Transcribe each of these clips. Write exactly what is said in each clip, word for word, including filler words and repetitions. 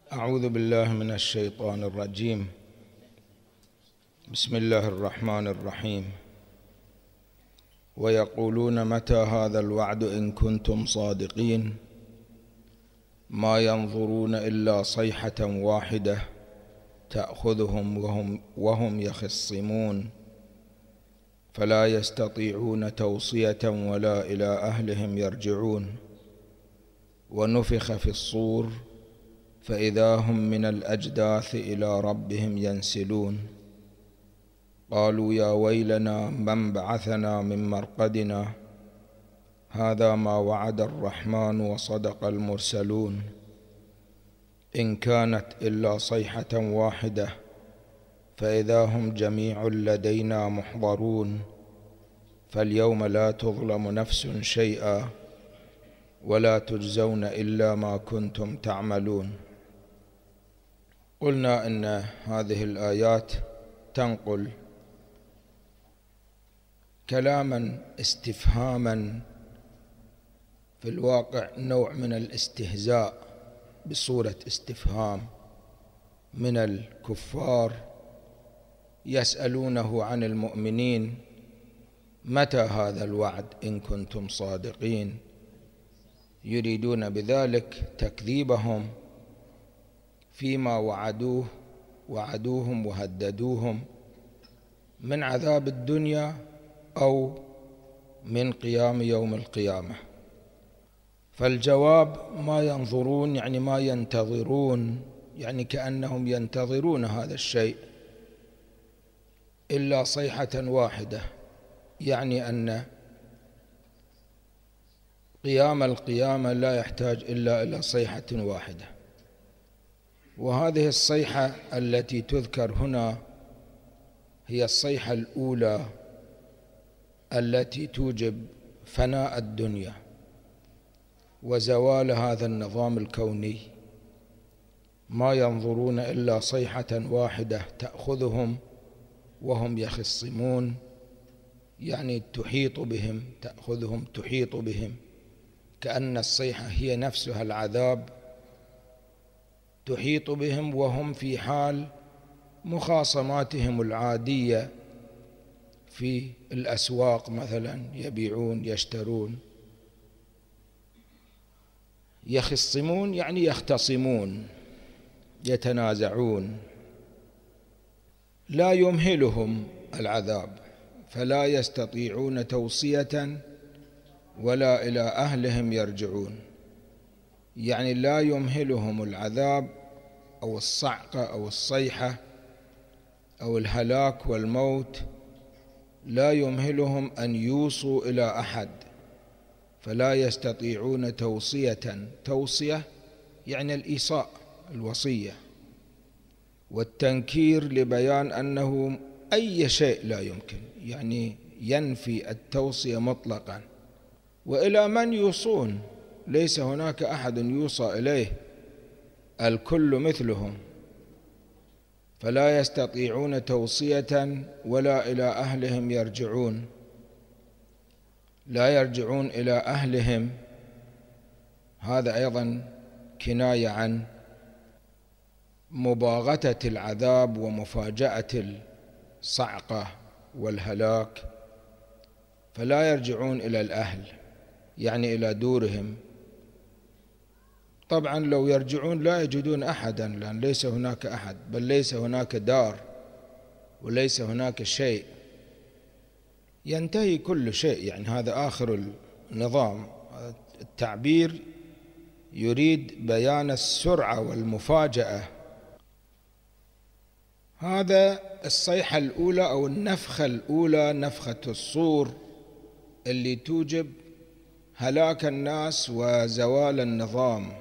أعوذ بالله من الشيطان الرجيم. بسم الله الرحمن الرحيم. ويقولون متى هذا الوعد إن كنتم صادقين ما ينظرون إلا صيحة واحدة تأخذهم وهم, وهم يخصمون فلا يستطيعون توصية ولا إلى أهلهم يرجعون. ونفخ في الصور فإذا هم من الأجداث إلى ربهم ينسلون. قالوا يا ويلنا من بعثنا من مرقدنا هذا ما وعد الرحمن وصدق المرسلون إن كانت إلا صيحة واحدة فإذا هم جميع لدينا محضرون. فاليوم لا تظلم نفس شيئا ولا تجزون إلا ما كنتم تعملون. قلنا إن هذه الآيات تنقل كلاما استفهاما في الواقع نوع من الاستهزاء بصورة استفهام من الكفار يسألونه عن المؤمنين متى هذا الوعد إن كنتم صادقين، يريدون بذلك تكذيبهم فيما وعدوه وعدوهم وهددوهم من عذاب الدنيا أو من قيام يوم القيامة. فالجواب ما ينظرون يعني ما ينتظرون، يعني كأنهم ينتظرون هذا الشيء إلا صيحة واحدة، يعني أن قيام القيامة لا يحتاج إلا إلى صيحة واحدة. وهذه الصيحة التي تذكر هنا هي الصيحة الأولى التي توجب فناء الدنيا وزوال هذا النظام الكوني. ما ينظرون إلا صيحة واحدة تأخذهم وهم يخصمون، يعني تحيط بهم، تأخذهم تحيط بهم، كأن الصيحة هي نفسها العذاب تحيط بهم وهم في حال مخاصماتهم العادية في الأسواق مثلا، يبيعون يشترون. يخصمون يعني يختصمون يتنازعون. لا يمهلهم العذاب فلا يستطيعون توصية ولا إلى أهلهم يرجعون، يعني لا يمهلهم العذاب أو الصعقة أو الصيحة أو الهلاك والموت، لا يمهلهم أن يوصوا إلى أحد، فلا يستطيعون توصية. توصية يعني الإيصاء، الوصية، والتنكير لبيان أنه أي شيء لا يمكن، يعني ينفي التوصية مطلقا. وإلى من يوصون؟ ليس هناك أحد يوصى إليه، الكل مثلهم. فلا يستطيعون توصية ولا إلى أهلهم يرجعون. لا يرجعون إلى أهلهم، هذا أيضا كناية عن مباغتة العذاب ومفاجأة الصعقة والهلاك. فلا يرجعون إلى الأهل يعني إلى دورهم. طبعا لو يرجعون لا يجدون أحدا، لأن ليس هناك أحد، بل ليس هناك دار وليس هناك شيء، ينتهي كل شيء، يعني هذا آخر النظام. التعبير يريد بيان السرعة والمفاجأة. هذا الصيحة الأولى أو النفخة الأولى، نفخة الصور اللي توجب هلاك الناس وزوال النظام.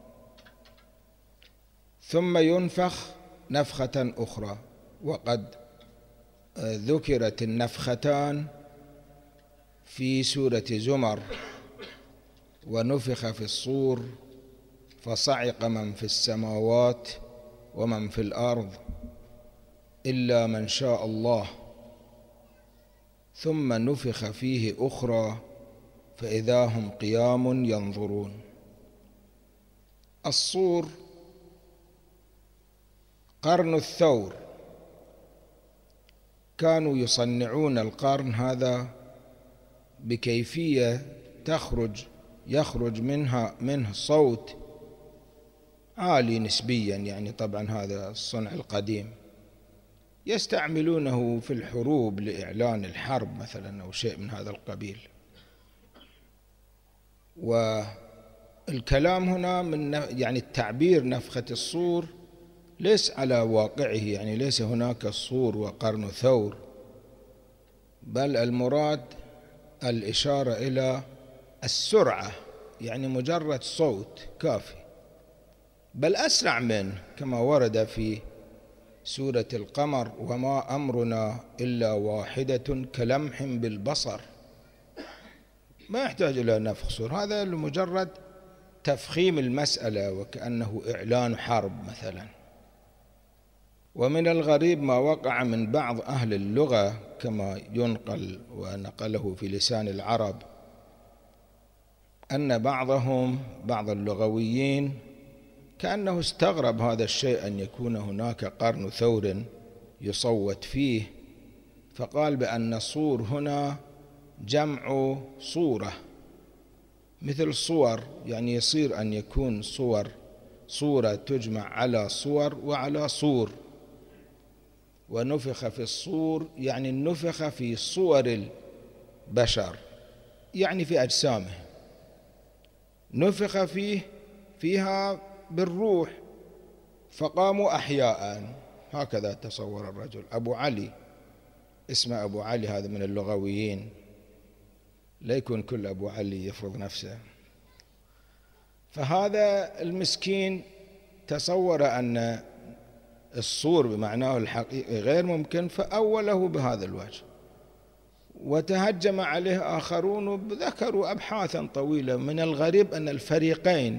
ثم ينفخ نفخة أخرى، وقد ذكرت النفختان في سورة زمر: ونفخ في الصور فصعق من في السماوات ومن في الأرض إلا من شاء الله ثم نفخ فيه أخرى فإذا هم قيام ينظرون. الصور قرن الثور، كانوا يصنعون القرن هذا بكيفية تخرج يخرج منها منه صوت عالي نسبيا، يعني طبعا هذا الصنع القديم، يستعملونه في الحروب لإعلان الحرب مثلا أو شيء من هذا القبيل. والكلام هنا من يعني التعبير نفخة الصور ليس على واقعه، يعني ليس هناك الصور وقرن ثور، بل المراد الإشارة إلى السرعة، يعني مجرد صوت كافي، بل أسرع منه كما ورد في سورة القمر: وما أمرنا إلا واحدة كلمح بالبصر. ما يحتاج إلى نفخ صور، هذا لمجرد تفخيم المسألة وكأنه إعلان حرب مثلا. ومن الغريب ما وقع من بعض أهل اللغة كما ينقل ونقله في لسان العرب، أن بعضهم بعض اللغويين كأنه استغرب هذا الشيء أن يكون هناك قرن ثور يصوت فيه، فقال بأن صور هنا جمع صورة، مثل صور، يعني يصير أن يكون صور صورة تجمع على صور وعلى صور. ونفخ في الصور يعني النفخ في صور البشر، يعني في أجسامه، نفخ فيه فيها بالروح فقاموا أحياء، هكذا تصور الرجل. أبو علي، اسمه أبو علي، هذا من اللغويين، لا يكون كل أبو علي يفرض نفسه. فهذا المسكين تصور أن الصور بمعناه الحقيقي غير ممكن، فأوله بهذا الوجه، وتهجم عليه آخرون ذكروا أبحاثا طويلة. من الغريب أن الفريقين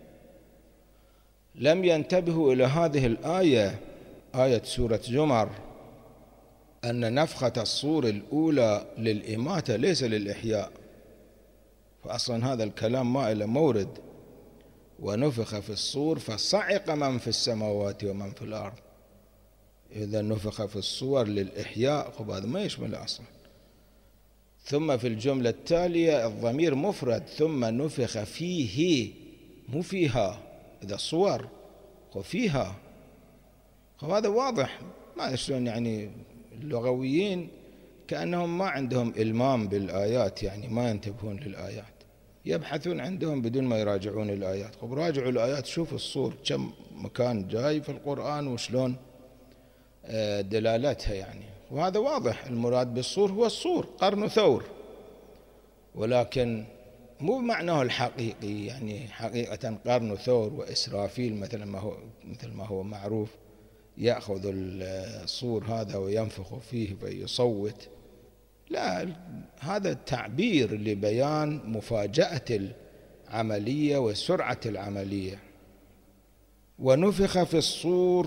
لم ينتبهوا إلى هذه الآية، آية سورة زمر، أن نفخة الصور الأولى للإماتة ليس للإحياء، فأصلا هذا الكلام ما إلى مورد. ونفخ في الصور فصعق من في السماوات ومن في الأرض. إذا نفخ في الصور للإحياء، هذا ما يشمل أصلا. ثم في الجملة التالية الضمير مفرد، ثم نفخ فيه، مو فيها، إذا صور وفيها، هذا واضح. ما شلون يعني اللغويين كأنهم ما عندهم إلمام بالآيات، يعني ما ينتبهون للآيات، يبحثون عندهم بدون ما يراجعون الآيات. طب راجعوا الآيات، شوفوا الصور كم مكان جاي في القرآن وشلون دلالتها يعني. وهذا واضح، المراد بالصور هو الصور قرن ثور، ولكن مو بمعناه الحقيقي، يعني حقيقة قرن ثور وإسرافيل مثل ما هو مثل ما هو معروف يأخذ الصور هذا وينفخ فيه فيصوت، لا، هذا تعبير لبيان مفاجأة العملية وسرعة العملية. ونفخ في الصور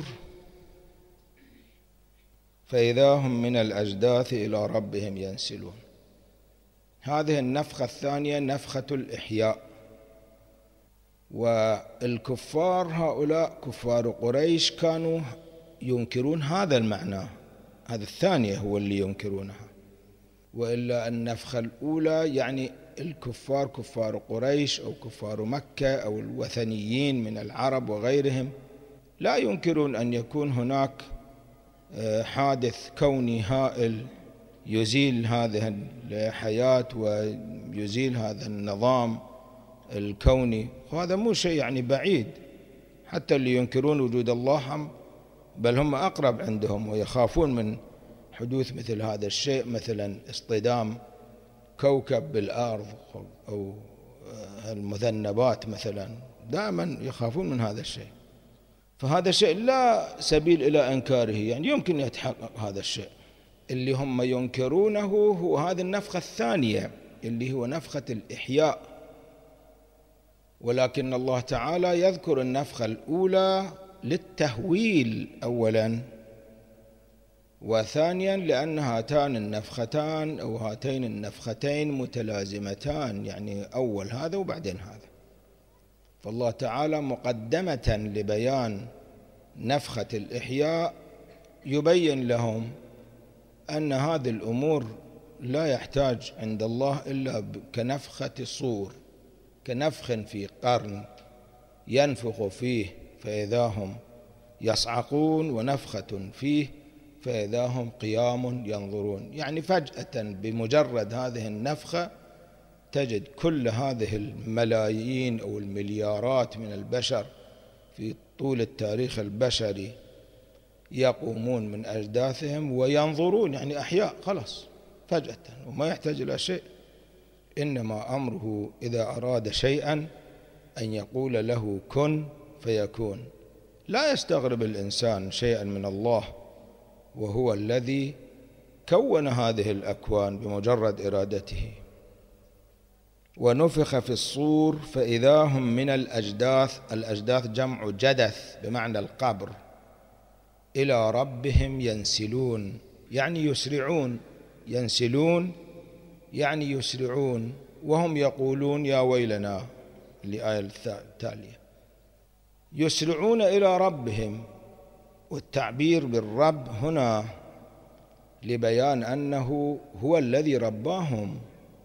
فإذا هم من الأجداث إلى ربهم ينسلون. هذه النفخة الثانية نفخة الإحياء. والكفار هؤلاء كفار قريش كانوا ينكرون هذا المعنى، هذا الثانية هو اللي ينكرونها، وإلا النفخة الأولى يعني الكفار كفار قريش أو كفار مكة أو الوثنيين من العرب وغيرهم لا ينكرون أن يكون هناك حادث كوني هائل يزيل هذه الحياة ويزيل هذا النظام الكوني، وهذا مو شيء يعني بعيد. حتى اللي ينكرون وجود الله بل هم أقرب عندهم ويخافون من حدوث مثل هذا الشيء، مثلا اصطدام كوكب بالأرض أو المذنبات مثلا، دائما يخافون من هذا الشيء. فهذا الشيء لا سبيل إلى إنكاره، يعني يمكن يتحقق هذا الشيء. اللي هم ينكرونه هو هذه النفخة الثانية اللي هو نفخة الإحياء، ولكن الله تعالى يذكر النفخة الأولى للتهويل أولا، وثانيا لأن هاتان النفختان أو هاتين النفختين متلازمتان، يعني أول هذا وبعدين هذا. فالله تعالى مقدمة لبيان نفخة الإحياء يبين لهم أن هذه الأمور لا يحتاج عند الله إلا كنفخة صور، كنفخ في قرن ينفخ فيه فإذا هم يصعقون، ونفخة فيه فإذا هم قيام ينظرون. يعني فجأة بمجرد هذه النفخة تجد كل هذه الملايين أو المليارات من البشر في طول التاريخ البشري يقومون من أجداثهم وينظرون، يعني أحياء خلاص فجأة، وما يحتاج إلى شيء. إنما أمره إذا أراد شيئا أن يقول له كن فيكون. لا يستغرب الإنسان شيئا من الله، وهو الذي كون هذه الأكوان بمجرد إرادته. ونفخ في الصور فإذا هم من الأجداث، الأجداث جمع جدث بمعنى القبر، إلى ربهم ينسلون، يعني يسرعون. ينسلون يعني يسرعون، وهم يقولون يا ويلنا، الآية التالية. يسرعون إلى ربهم، والتعبير بالرب هنا لبيان أنه هو الذي رباهم.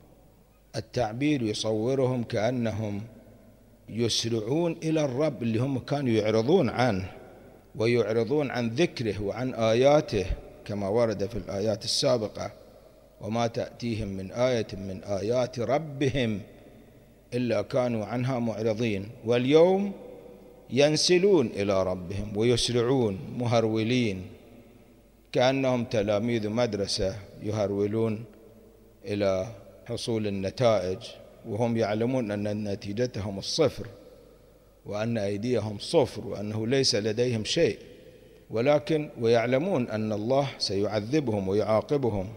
التعبير يصورهم كأنهم يسرعون إلى الرب اللي هم كانوا يعرضون عنه ويعرضون عن ذكره وعن آياته، كما ورد في الآيات السابقة: وما تأتيهم من آية من آيات ربهم إلا كانوا عنها معرضين. واليوم ينسلون إلى ربهم ويسرعون مهرولين، كأنهم تلاميذ مدرسة يهرولون إلى حصول النتائج، وهم يعلمون أن نتيجتهم الصفر، وأن أيديهم صفر، وأنه ليس لديهم شيء، ولكن ويعلمون أن الله سيعذبهم ويعاقبهم،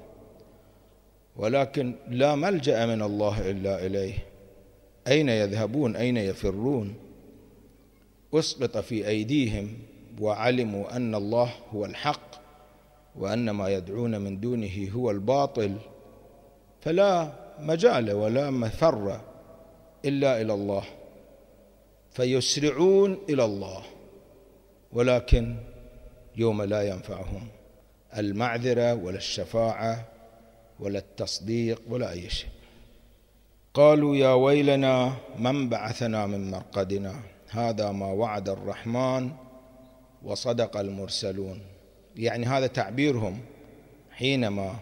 ولكن لا ملجأ من الله إلا إليه. أين يذهبون؟ أين يفرون؟ أسقط في أيديهم وعلموا أن الله هو الحق وأن ما يدعون من دونه هو الباطل، فلا مجال ولا مفر إلا إلى الله، فيسرعون إلى الله. ولكن يوم لا ينفعهم المعذرة ولا الشفاعة ولا التصديق ولا أي شيء. قالوا يا ويلنا من بعثنا من مرقدنا، هذا ما وعد الرحمن وصدق المرسلون. يعني هذا تعبيرهم حينما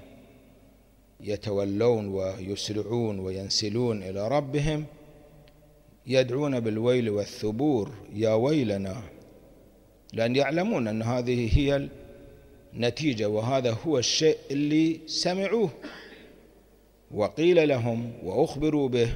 يتولون ويسرعون وينسلون إلى ربهم، يدعون بالويل والثبور، يا ويلنا، لأن يعلمون أن هذه هي النتيجة وهذا هو الشيء اللي سمعوه وقيل لهم وأخبروا به.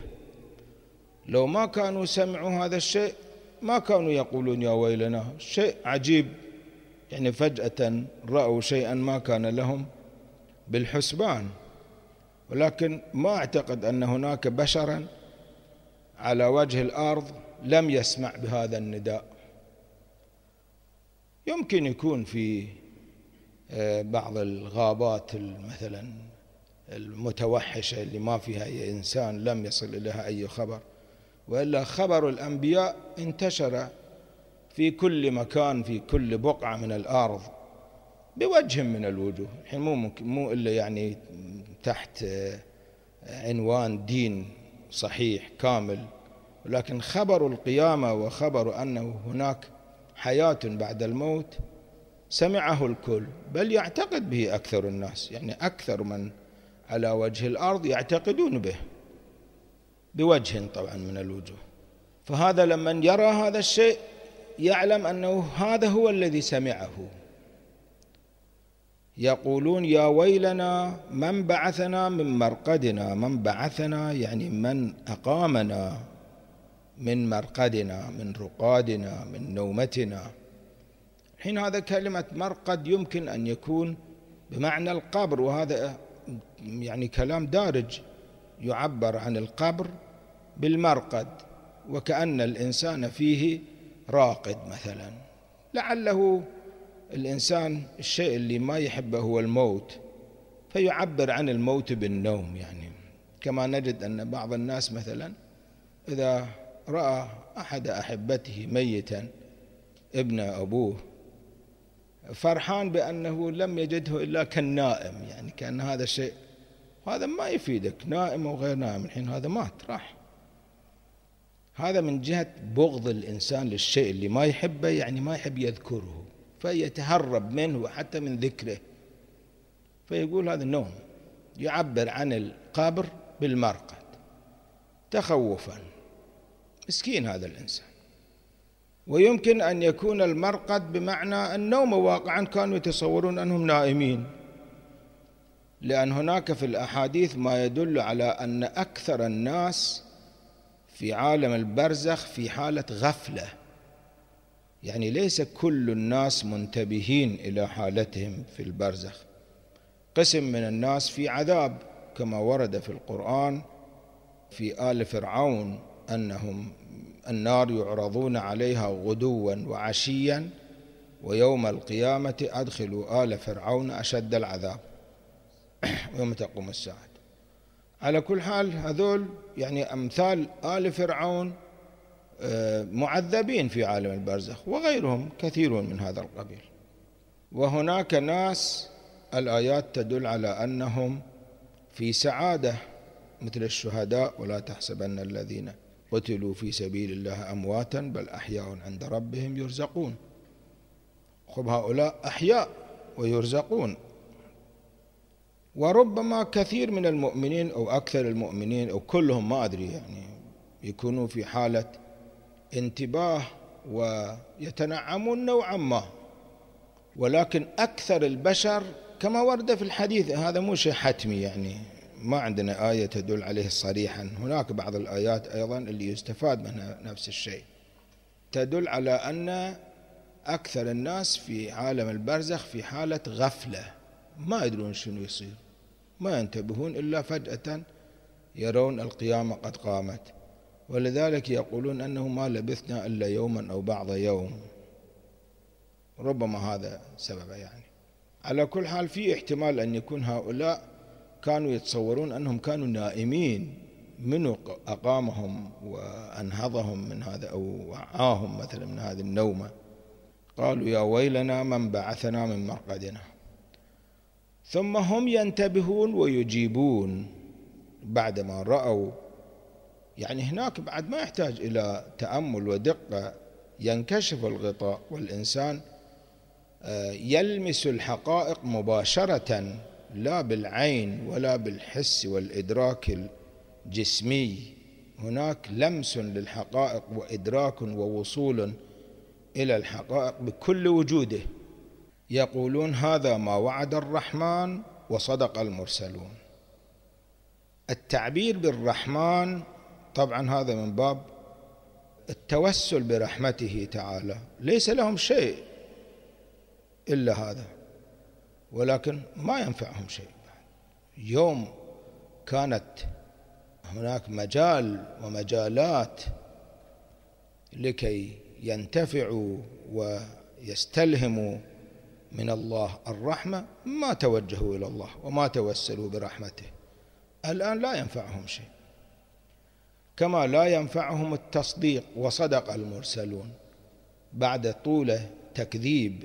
لو ما كانوا سمعوا هذا الشيء ما كانوا يقولون يا ويلنا. شيء عجيب، يعني فجأة رأوا شيئا ما كان لهم بالحسبان. ولكن ما أعتقد أن هناك بشرا على وجه الأرض لم يسمع بهذا النداء. يمكن يكون في بعض الغابات مثلا المتوحشة اللي ما فيها أي إنسان لم يصل إليها أي خبر، وإلا خبر الأنبياء انتشر في كل مكان في كل بقعة من الأرض بوجه من الوجوه. الحين مو ممكن مو إلا يعني تحت عنوان دين صحيح كامل، ولكن خبر القيامة وخبر أنه هناك حياة بعد الموت سمعه الكل، بل يعتقد به أكثر الناس، يعني أكثر من على وجه الأرض يعتقدون به بوجه طبعا من الوجوه. فهذا لمن يرى هذا الشيء يعلم أنه هذا هو الذي سمعه. يقولون يا ويلنا من بعثنا من مرقدنا. من بعثنا يعني من أقامنا من مرقدنا، من رقادنا، من نومتنا. حين هذا كلمة مرقد يمكن أن يكون بمعنى القبر، وهذا يعني كلام دارج يعبر عن القبر بالمرقد، وكأن الإنسان فيه راقد مثلا. لعله الإنسان الشيء اللي ما يحبه هو الموت، فيعبر عن الموت بالنوم. يعني كما نجد أن بعض الناس مثلا إذا رأى أحد أحبته ميتا، ابن أبوه فرحان بأنه لم يجده إلا كالنائم، يعني كأن هذا الشيء، هذا ما يفيدك، نائم أو غير نائم، الحين هذا مات راح. هذا من جهة بغض الإنسان للشيء اللي ما يحبه، يعني ما يحب يذكره فيتهرب منه وحتى من ذكره، فيقول هذا النوم، يعبر عن القبر بالمرقد تخوفا. مسكين هذا الإنسان. ويمكن أن يكون المرقد بمعنى النوم، واقعا كانوا يتصورون أنهم نائمين، لأن هناك في الأحاديث ما يدل على أن أكثر الناس في عالم البرزخ في حالة غفلة، يعني ليس كل الناس منتبهين إلى حالتهم في البرزخ. قسم من الناس في عذاب كما ورد في القرآن في آل فرعون أنهم النار يعرضون عليها غدوا وعشيا ويوم القيامة أدخلوا آل فرعون أشد العذاب يوم تقوم الساعة. على كل حال هذول يعني أمثال آل فرعون معذبين في عالم البرزخ، وغيرهم كثيرون من هذا القبيل. وهناك ناس الآيات تدل على أنهم في سعادة مثل الشهداء، ولا تحسبن الذين قتلوا في سبيل الله أمواتا بل أحياء عند ربهم يرزقون. خب هؤلاء أحياء ويرزقون. وربما كثير من المؤمنين أو أكثر المؤمنين أو كلهم ما أدري يعني يكونوا في حالة انتباه ويتنعمون نوعا ما، ولكن أكثر البشر كما ورد في الحديث، هذا مو شيء حتمي يعني ما عندنا آية تدل عليه صريحا، هناك بعض الآيات أيضا اللي يستفاد منها نفس الشيء تدل على أن أكثر الناس في عالم البرزخ في حالة غفلة، ما يدرون شنو يصير، ما ينتبهون إلا فجأة يرون القيامة قد قامت، ولذلك يقولون أنه ما لبثنا إلا يوما أو بعض يوم، ربما هذا سببه يعني. على كل حال في احتمال أن يكون هؤلاء كانوا يتصورون أنهم كانوا نائمين، منو أقامهم وأنهضهم من هذا أو وعاهم مثلا من هذه النومة. قالوا يا ويلنا من بعثنا من مرقدنا. ثم هم ينتبهون ويجيبون بعدما رأوا، يعني هناك بعد ما يحتاج إلى تأمل ودقة، ينكشف الغطاء والإنسان يلمس الحقائق مباشرة، لا بالعين ولا بالحس والإدراك الجسمي، هناك لمس للحقائق وإدراك ووصول إلى الحقائق بكل وجوده. يقولون هذا ما وعد الرحمن وصدق المرسلون. التعبير بالرحمن طبعا هذا من باب التوسل برحمته تعالى، ليس لهم شيء إلا هذا، ولكن ما ينفعهم شيء. يوم كانت هناك مجال ومجالات لكي ينتفعوا ويستلهموا من الله الرحمة ما توجهوا إلى الله وما توسلوا برحمته، الآن لا ينفعهم شيء. كما لا ينفعهم التصديق وصدق المرسلون، بعد طول تكذيب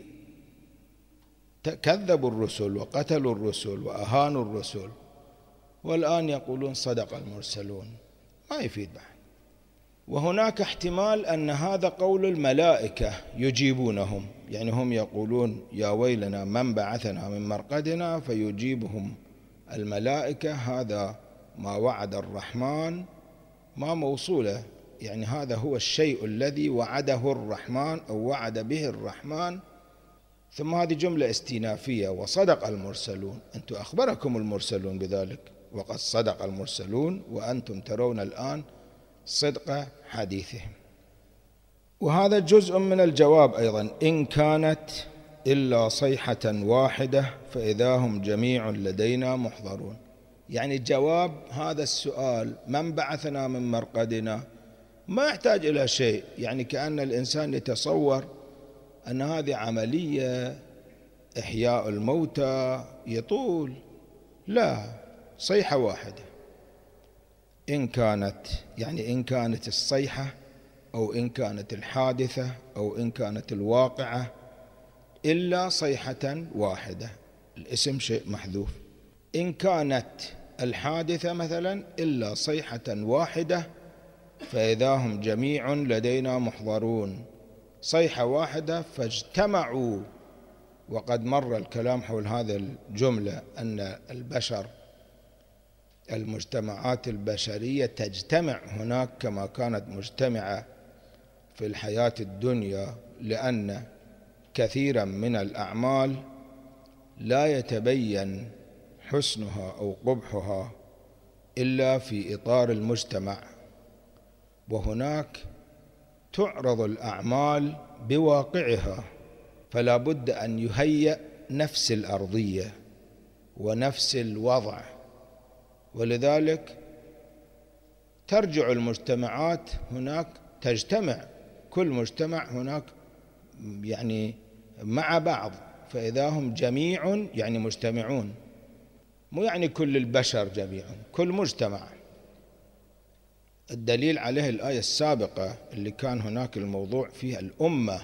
كذبوا الرسل وقتلوا الرسل وأهانوا الرسل، والآن يقولون صدق المرسلون، ما يفيد بعد. وهناك احتمال أن هذا قول الملائكة يجيبونهم، يعني هم يقولون يا ويلنا من بعثنا من مرقدنا، فيجيبهم الملائكة هذا ما وعد الرحمن، ما موصولة، يعني هذا هو الشيء الذي وعده الرحمن أو وعد به الرحمن. ثم هذه جملة استئنافية، وصدق المرسلون، أنتم أخبركم المرسلون بذلك، وقد صدق المرسلون وأنتم ترون الآن صدق حديثهم. وهذا جزء من الجواب أيضا، إن كانت إلا صيحة واحدة فإذا هم جميع لدينا محضرون. يعني جواب هذا السؤال من بعثنا من مرقدنا ما يحتاج إلى شيء، يعني كأن الإنسان يتصور أن هذه عملية إحياء الموتى يطول، لا، صيحة واحدة. إن كانت يعني إن كانت الصيحة أو إن كانت الحادثة أو إن كانت الواقعة إلا صيحة واحدة، الاسم شيء محذوف. إن كانت الحادثة مثلا إلا صيحة واحدة فإذا هم جميع لدينا محضرون، صيحة واحدة فاجتمعوا. وقد مر الكلام حول هذه الجملة أن البشر المجتمعات البشرية تجتمع هناك كما كانت مجتمعة في الحياة الدنيا، لأن كثيرا من الأعمال لا يتبين حسنها أو قبحها إلا في إطار المجتمع، وهناك تعرض الأعمال بواقعها، فلا بد أن يهيأ نفس الأرضية ونفس الوضع، ولذلك ترجع المجتمعات هناك تجتمع، كل مجتمع هناك يعني مع بعض، فإذا هم جميع يعني مجتمعون، مو يعني كل البشر جميعا، كل مجتمع. الدليل عليه الآية السابقة اللي كان هناك الموضوع فيها الأمة،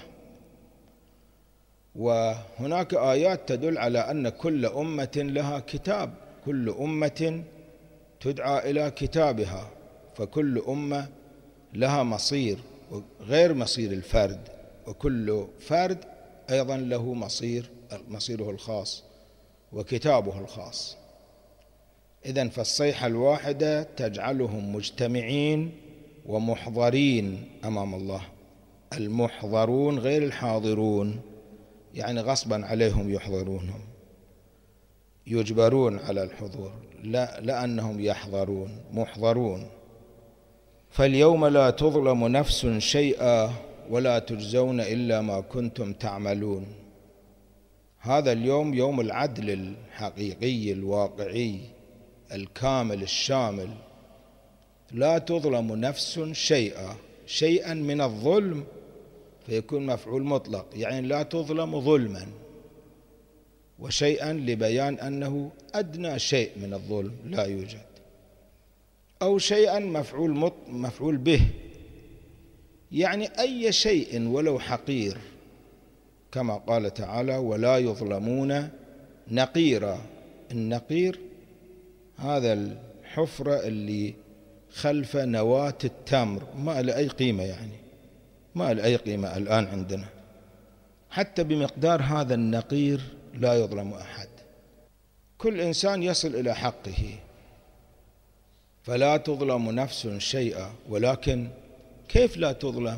وهناك آيات تدل على أن كل أمة لها كتاب، كل أمة تدعى إلى كتابها، فكل أمة لها مصير غير مصير الفرد، وكل فرد أيضا له مصير مصيره الخاص وكتابه الخاص. إذن فالصيحة الواحدة تجعلهم مجتمعين ومحضرين أمام الله. المحضرون غير الحاضرون، يعني غصبا عليهم يحضرونهم، يجبرون على الحضور، لا لأنهم يحضرون، محضرون. فاليوم لا تظلم نفس شيئا ولا تجزون إلا ما كنتم تعملون. هذا اليوم يوم العدل الحقيقي الواقعي الكامل الشامل، لا تظلم نفس شيئا، شيئا من الظلم فيكون مفعول مطلق، يعني لا تظلم ظلما، وشيئا لبيان أنه أدنى شيء من الظلم لا يوجد، أو شيئا مفعول مط مفعول به، يعني أي شيء ولو حقير، كما قال تعالى ولا يظلمون نقيرا. النقير هذا الحفرة اللي خلف نواة التمر، ما له أي قيمة، يعني ما له أي قيمة الآن عندنا، حتى بمقدار هذا النقير لا يظلم أحد، كل إنسان يصل إلى حقه، فلا تظلم نفس شيئا. ولكن كيف لا تظلم؟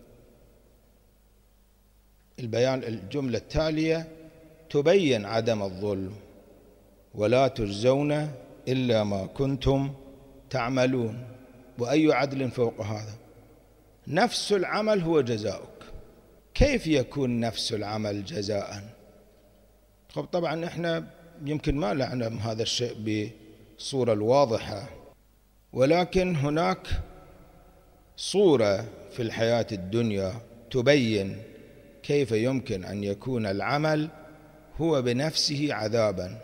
البيان الجملة التالية تبين عدم الظلم، ولا تجزون إلا ما كنتم تعملون. وأي عدل فوق هذا؟ نفس العمل هو جزاؤك. كيف يكون نفس العمل جزاء؟ طبعا احنا يمكن ما نعلم هذا الشيء بصورة الواضحة، ولكن هناك صورة في الحياة الدنيا تبين كيف يمكن أن يكون العمل هو بنفسه عذابا،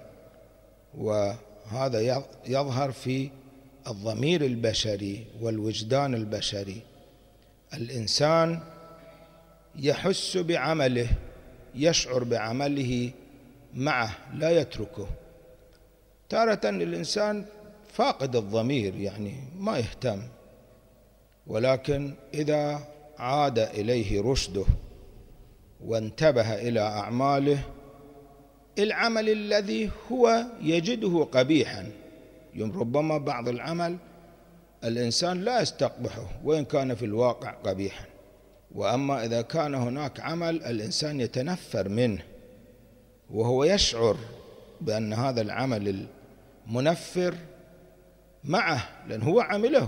وهذا يظهر في الضمير البشري والوجدان البشري. الإنسان يحس بعمله، يشعر بعمله معه لا يتركه. تارة الإنسان فاقد الضمير، يعني ما يهتم، ولكن إذا عاد إليه رشده وانتبه إلى أعماله، العمل الذي هو يجده قبيحا، ربما بعض العمل الإنسان لا يستقبحه وإن كان في الواقع قبيحا، وأما إذا كان هناك عمل الإنسان يتنفر منه وهو يشعر بأن هذا العمل المنفر معه لأن هو عمله،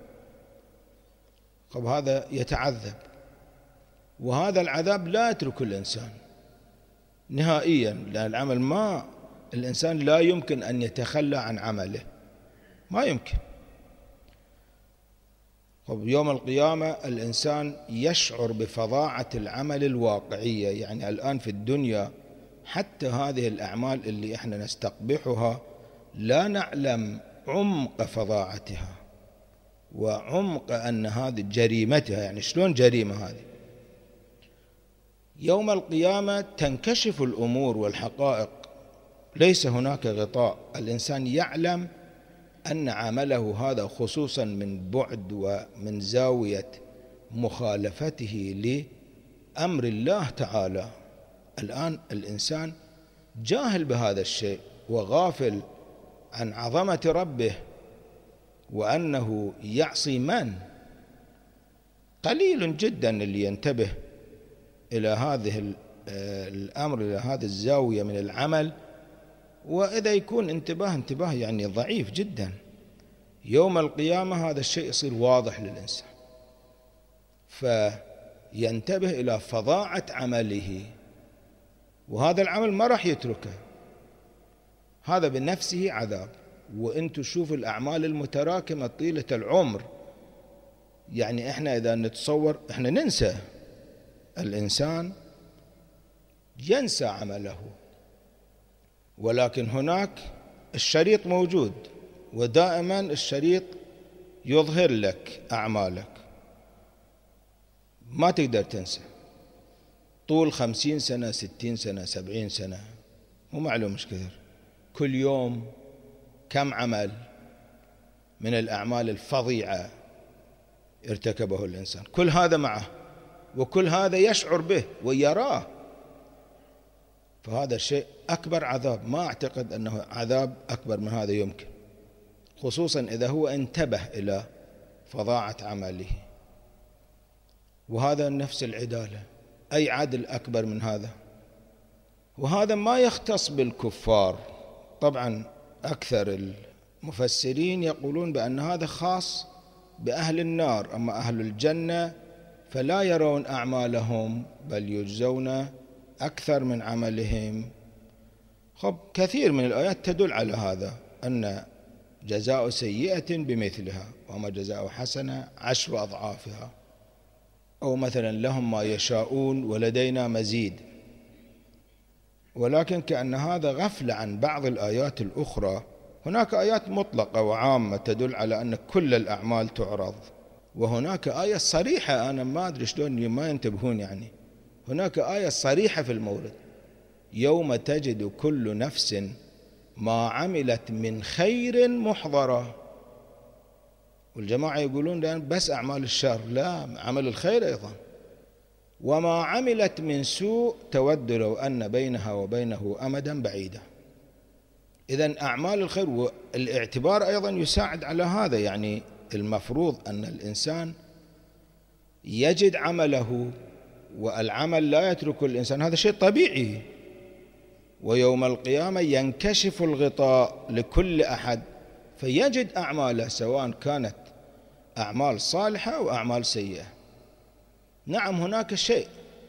طب هذا يتعذب، وهذا العذاب لا يترك الإنسان نهائيا، لأن العمل ما الإنسان لا يمكن أن يتخلى عن عمله، ما يمكن. طب يوم القيامة الإنسان يشعر بفظاعة العمل الواقعية، يعني الآن في الدنيا حتى هذه الأعمال اللي احنا نستقبحها لا نعلم عمق فظاعتها وعمق أن هذه جريمتها، يعني شلون جريمة هذه؟ يوم القيامة تنكشف الأمور والحقائق، ليس هناك غطاء، الإنسان يعلم أن عمله هذا خصوصا من بعد ومن زاوية مخالفته لأمر الله تعالى. الآن الإنسان جاهل بهذا الشيء وغافل عن عظمة ربه وأنه يعصي من؟ قليل جدا اللي ينتبه إلى هذه الأمر، إلى هذه الزاوية من العمل، وإذا يكون انتباه انتباه يعني ضعيف جدا. يوم القيامة هذا الشيء يصير واضح للإنسان، فينتبه إلى فظاعة عمله، وهذا العمل ما راح يتركه، هذا بنفسه عذاب. وانتم شوفوا الأعمال المتراكمة طيلة العمر، يعني احنا إذا نتصور احنا ننسى، الإنسان ينسى عمله، ولكن هناك الشريط موجود، ودائما الشريط يظهر لك أعمالك، ما تقدر تنسى طول خمسين سنة ستين سنة سبعين سنة، مو معلوم ايش كثر، كل يوم كم عمل من الأعمال الفظيعة ارتكبه الإنسان، كل هذا معه وكل هذا يشعر به ويراه، فهذا الشيء أكبر عذاب. ما أعتقد أنه عذاب أكبر من هذا يمكن، خصوصا إذا هو انتبه إلى فظاعة عمله. وهذا نفس العدالة، أي عدل أكبر من هذا؟ وهذا ما يختص بالكفار، طبعا أكثر المفسرين يقولون بأن هذا خاص بأهل النار، أما أهل الجنة فلا يرون أعمالهم بل يجزون أكثر من عملهم. خب كثير من الآيات تدل على هذا، أن جزاء سيئة بمثلها وما جزاء حسنة عشر أضعافها، أو مثلا لهم ما يشاءون ولدينا مزيد. ولكن كأن هذا غفلة عن بعض الآيات الأخرى. هناك آيات مطلقة وعامة تدل على أن كل الأعمال تعرض، وهناك آية صريحة، أنا ما أدري شلون ما ينتبهون، يعني هناك آية صريحة في المورد: يوم تجد كل نفس ما عملت من خير محضرة. والجماعة يقولون بس أعمال الشر، لا، عمل الخير أيضا. وما عملت من سوء تود لو أن بينها وبينه أمدا بعيدا. إذن أعمال الخير، والاعتبار أيضا يساعد على هذا، يعني المفروض أن الإنسان يجد عمله، والعمل لا يترك الإنسان، هذا شيء طبيعي. ويوم القيامة ينكشف الغطاء لكل أحد فيجد أعماله، سواء كانت أعمال صالحة أو أعمال سيئة. نعم هناك شيء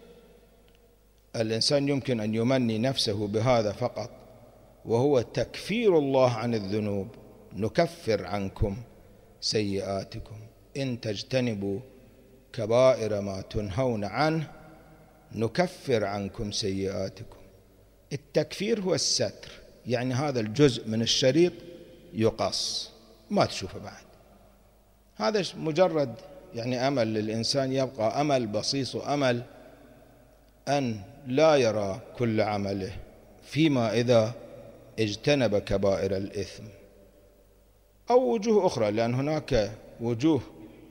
الإنسان يمكن أن يمني نفسه بهذا فقط، وهو تكفير الله عن الذنوب: نكفر عنكم سيئاتكم إن تجتنبوا كبائر ما تنهون عنه نكفر عنكم سيئاتكم. التكفير هو الستر، يعني هذا الجزء من الشريط يقص، ما تشوفه بعد. هذا مجرد يعني أمل للإنسان، يبقى أمل بصيص، أمل أن لا يرى كل عمله، فيما إذا اجتنب كبائر الإثم. أو وجوه أخرى، لأن هناك وجوه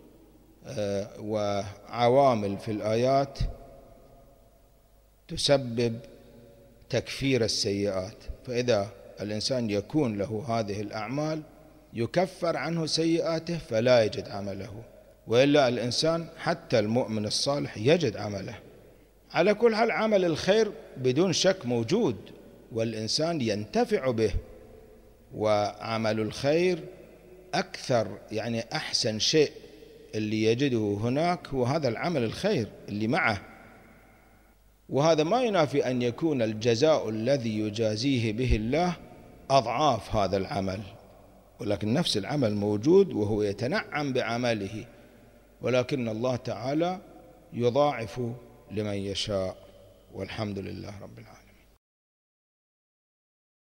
وعوامل في الآيات تسبب تكفير السيئات، فإذا الإنسان يكون له هذه الأعمال يكفر عنه سيئاته فلا يجد عمله، وإلا الإنسان حتى المؤمن الصالح يجد عمله. على كل حال عمل الخير بدون شك موجود والإنسان ينتفع به، وعمل الخير أكثر يعني أحسن شيء اللي يجده هناك هو هذا العمل الخير اللي معه. وهذا ما ينافي أن يكون الجزاء الذي يجازيه به الله أضعاف هذا العمل، ولكن نفس العمل موجود وهو يتنعم بعمله، ولكن الله تعالى يضاعف لمن يشاء، والحمد لله رب العالمين.